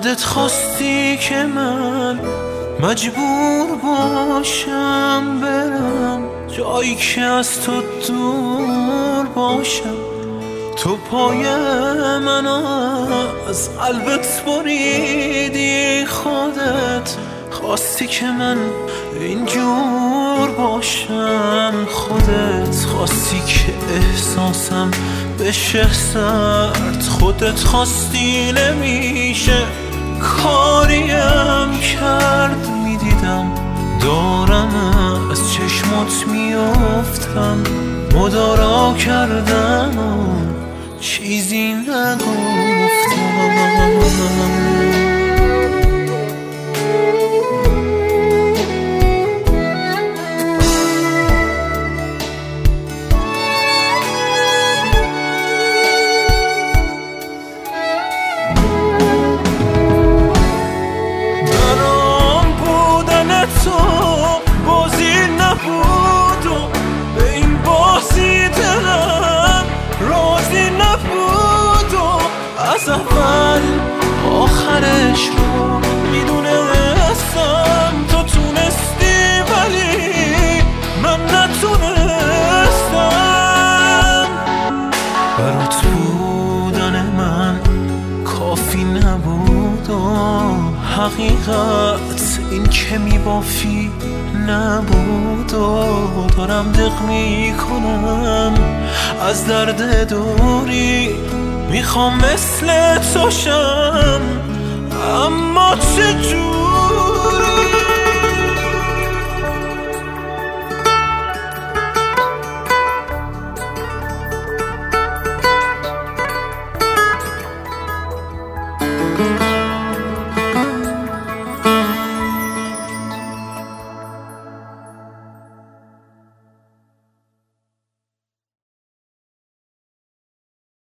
خودت خواستی که من مجبور باشم برم جایی که از تو دور باشم. تو پای من از قلبت بریدی، خودت خواستی که من اینجور باشم، خودت خواستی که احساسم بشه سرد، خودت خواستی نمیشه کاریم کرد. میدیدم دارم از چشمات میافتم، مدارا کردم و چیزی نگفتم. نبود و به این بازی دلم راضی نبود و از اول آخرش رو میدونستم. تو تونستی ولی من نتونستم. برات بودن من کافی نبود و حقیقت این که میبافی نبود و دارم دق میکنم از درد دوری، میخوام مثل تو شم اما چجور